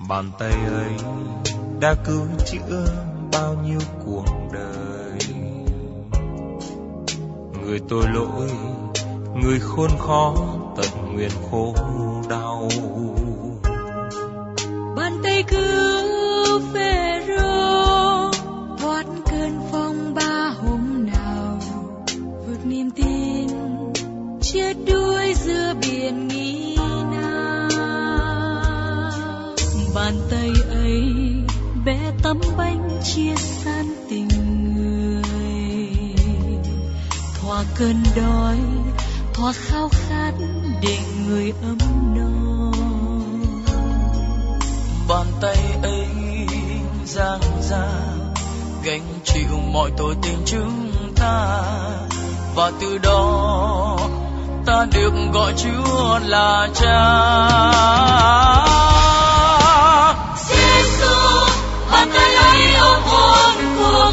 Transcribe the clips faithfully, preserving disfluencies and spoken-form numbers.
Bàn tay ấy đã cứu chữa bao nhiêu cuộc đời. Người tội lỗi, người khốn khó, tận nguyện khổ đau. Bàn tay cứu Phêrô thoát cơn phong ba hôm nào, vượt niềm tin chết đuối giữa biển nghi nan. Bàn tay ấy bé tấm bánh chia san tình người, thoa cơn đói, thoa khao khát để người ấm no. Bàn tay ấy giang ra gánh chịu mọi tội tình chúng ta, và từ đó ta được gọi Chúa là Cha. Giêsu, bàn tay ấy ôm hôn cuộc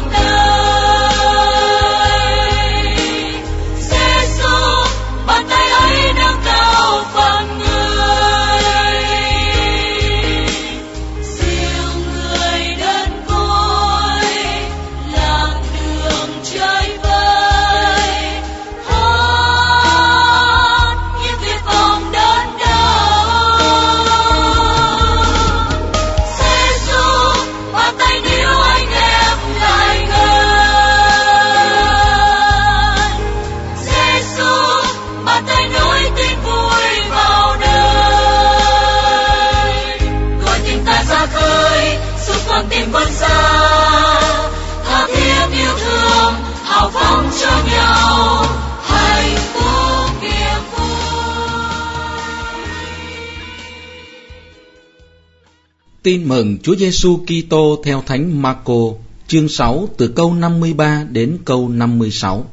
đời. Giêsu, bàn tay ấy nâng cao phận người. Dìu người đơn côi lạc đường chơi vơi, hát những tuyệt vọng đớn đau. Giêsu, bàn tay níu anh em lại gần. Giêsu, bàn tay nối tin vui vào đời. Gọi tình ta ra khơi, giúp con tìm vươn xa, tha thiết yêu thương, hào phóng cho nhau, hạnh phúc niềm vui. Tin mừng Chúa Giêsu Kitô theo Thánh Marco, chương sáu từ câu năm mươi ba đến câu năm mươi sáu.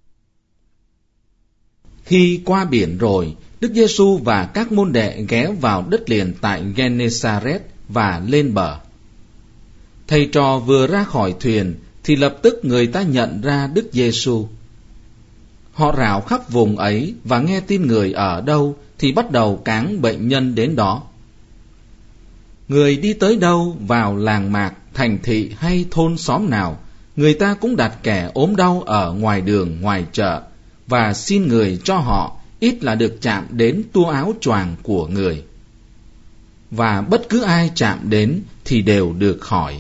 Khi qua biển rồi, Đức Giêsu và các môn đệ ghé vào đất liền tại Genesaret và lên bờ. Thầy trò vừa ra khỏi thuyền thì lập tức người ta nhận ra Đức Giêsu. Họ rảo khắp vùng ấy và nghe tin người ở đâu thì bắt đầu cáng bệnh nhân đến đó. Người đi tới đâu, vào làng mạc, thành thị hay thôn xóm nào, người ta cũng đặt kẻ ốm đau ở ngoài đường, ngoài chợ và xin người cho họ, ít là được chạm đến tua áo choàng của người. Và bất cứ ai chạm đến thì đều được khỏi.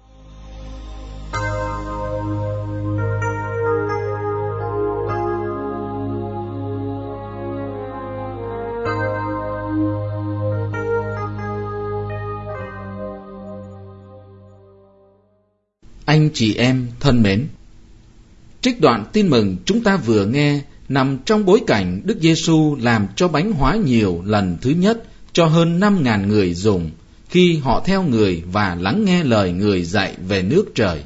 Anh chị em thân mến, trích đoạn tin mừng chúng ta vừa nghe nằm trong bối cảnh Đức Giêsu làm cho bánh hóa nhiều lần thứ nhất cho hơn năm ngàn người dùng khi họ theo người và lắng nghe lời người dạy về nước trời.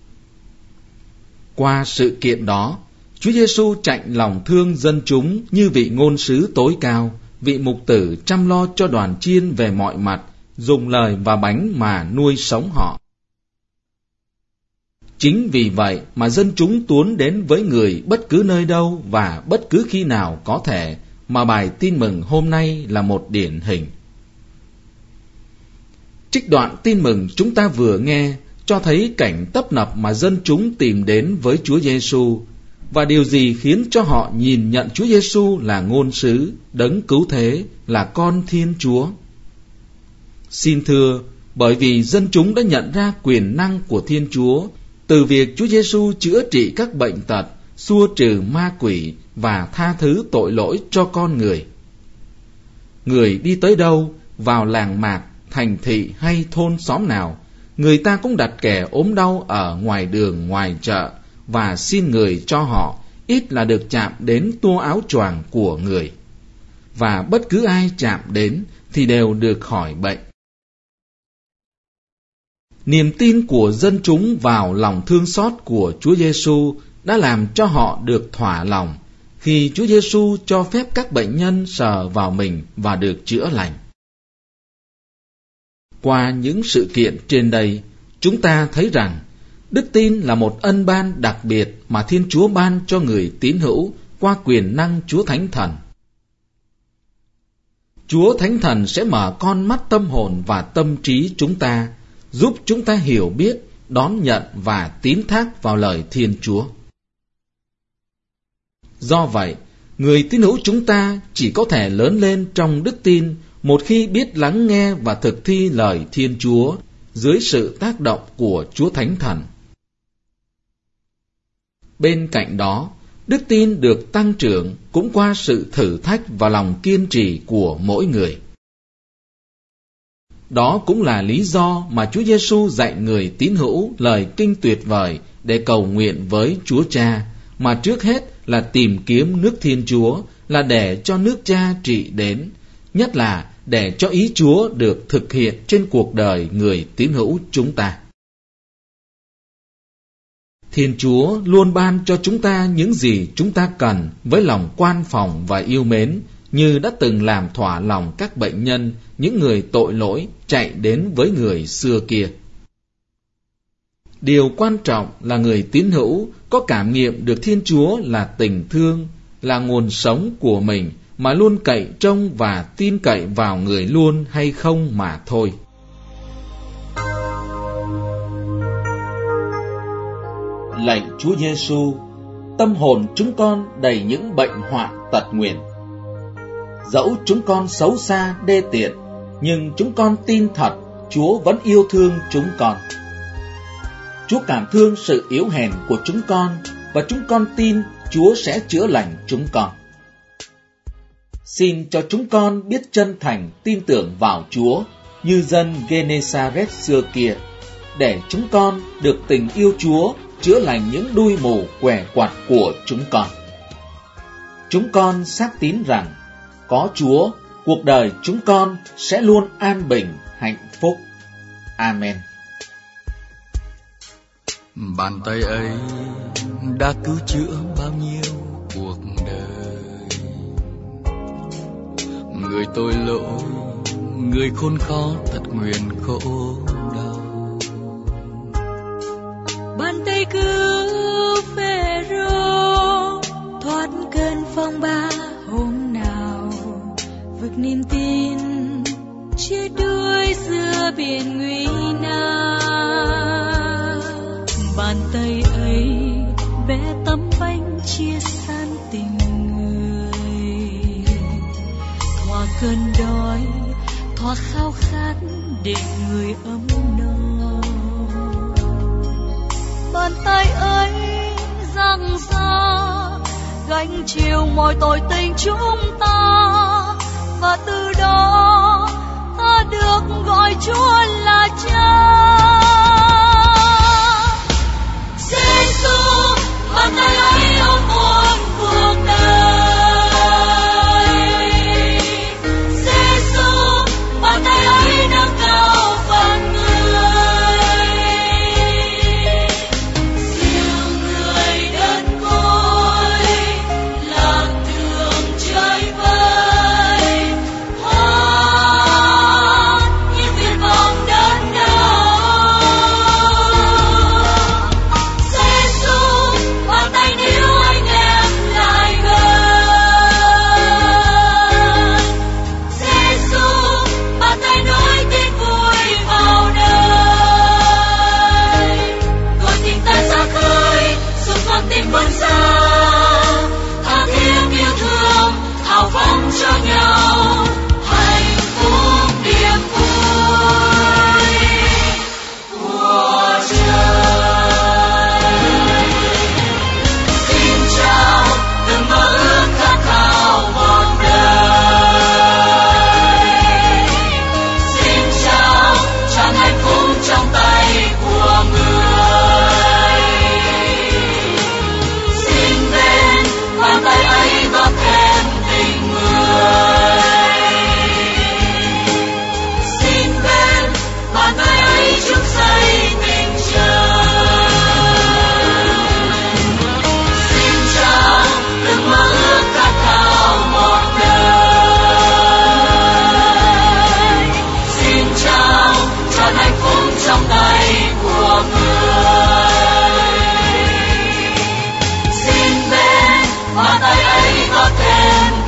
Qua sự kiện đó, Chúa Giêsu chạnh lòng thương dân chúng như vị ngôn sứ tối cao, vị mục tử chăm lo cho đoàn chiên về mọi mặt, dùng lời và bánh mà nuôi sống họ. Chính vì vậy mà dân chúng tuôn đến với người bất cứ nơi đâu và bất cứ khi nào có thể, mà bài tin mừng hôm nay là một điển hình. Trích đoạn tin mừng chúng ta vừa nghe cho thấy cảnh tấp nập mà dân chúng tìm đến với Chúa Giêsu, và điều gì khiến cho họ nhìn nhận Chúa Giêsu là ngôn sứ, đấng cứu thế, là con Thiên Chúa. Xin thưa, bởi vì dân chúng đã nhận ra quyền năng của Thiên Chúa từ việc Chúa Giêsu chữa trị các bệnh tật, xua trừ ma quỷ và tha thứ tội lỗi cho con người. Người đi tới đâu, vào làng mạc, thành thị hay thôn xóm nào, người ta cũng đặt kẻ ốm đau ở ngoài đường, ngoài chợ và xin người cho họ, ít là được chạm đến tua áo choàng của người. Và bất cứ ai chạm đến thì đều được khỏi bệnh. Niềm tin của dân chúng vào lòng thương xót của Chúa Giêsu đã làm cho họ được thỏa lòng khi Chúa Giêsu cho phép các bệnh nhân sờ vào mình và được chữa lành. Qua những sự kiện trên đây, chúng ta thấy rằng đức tin là một ân ban đặc biệt mà Thiên Chúa ban cho người tín hữu qua quyền năng Chúa Thánh Thần. Chúa Thánh Thần sẽ mở con mắt tâm hồn và tâm trí chúng ta, giúp chúng ta hiểu biết, đón nhận và tín thác vào lời Thiên Chúa. Do vậy, người tín hữu chúng ta chỉ có thể lớn lên trong đức tin một khi biết lắng nghe và thực thi lời Thiên Chúa dưới sự tác động của Chúa Thánh Thần. Bên cạnh đó, đức tin được tăng trưởng cũng qua sự thử thách và lòng kiên trì của mỗi người. Đó cũng là lý do mà Chúa Giêsu dạy người tín hữu lời kinh tuyệt vời để cầu nguyện với Chúa Cha, mà trước hết là tìm kiếm nước Thiên Chúa, là để cho nước Cha trị đến, nhất là để cho ý Chúa được thực hiện trên cuộc đời người tín hữu chúng ta. Thiên Chúa luôn ban cho chúng ta những gì chúng ta cần với lòng quan phòng và yêu mến, như đã từng làm thỏa lòng các bệnh nhân, những người tội lỗi chạy đến với người xưa kia. Điều quan trọng là người tín hữu có cảm nghiệm được Thiên Chúa là tình thương, là nguồn sống của mình, mà luôn cậy trông và tin cậy vào người luôn hay không mà thôi. Lạy Chúa Giêsu, tâm hồn chúng con đầy những bệnh hoạn tật nguyền. Dẫu chúng con xấu xa đê tiện, nhưng chúng con tin thật Chúa vẫn yêu thương chúng con. Chúa cảm thương sự yếu hèn của chúng con, và chúng con tin Chúa sẽ chữa lành chúng con. Xin cho chúng con biết chân thành tin tưởng vào Chúa như dân Genesaret xưa kia, để chúng con được tình yêu Chúa chữa lành những đuôi mù què quặt của chúng con. Chúng con xác tín rằng có Chúa, cuộc đời chúng con sẽ luôn an bình, hạnh phúc. Amen. Bàn tay ấy đã cứu chữa bao nhiêu cuộc đời. Người tội lỗi, người khốn khó, thật nguyền khổ đau. Bàn tay cứu Phêrô thoát cơn phong ba hôm nào, vực niềm tin chia đuôi giữa biển nguy nan. Bàn tay ấy vẽ tấm bánh chia san tình người, thỏa cơn đói, thỏa khao khát để người ấm no. Bàn tay ấy dang ra gánh chịu mọi tội tình chúng ta, và từ đó ta được gọi Chúa là Cha. Giêsu, bàn tay ấy ôm ôm cuộc đời. Giêsu, bàn tay ấy nâng cao phận người. Siêu người đơn côi, lạc đường chơi vơi, hát những viên vọng đớn đau. Giêsu, bàn tay níu anh em lại gần. Giêsu, bàn tay nối tin vui vào đời. Gọi tình ta ra khơi, giúp con tim bừng ra, tha thiết yêu thương, hào phóng cho nhau, hạnh phúc niềm vui của trời. Xin chào từng mơ ước khát khao một đời. Xin chào tràn hạnh phúc trong tay của người. Xin bên bàn tay ấy có thêm tình người. Xin bên bàn tay ấy chung xây tình trời. Xin chào từng mơ ước khát khao một đời. Xin chào trọn hạnh phúc trong tay của người. Xin bên bàn tay ấy có thêm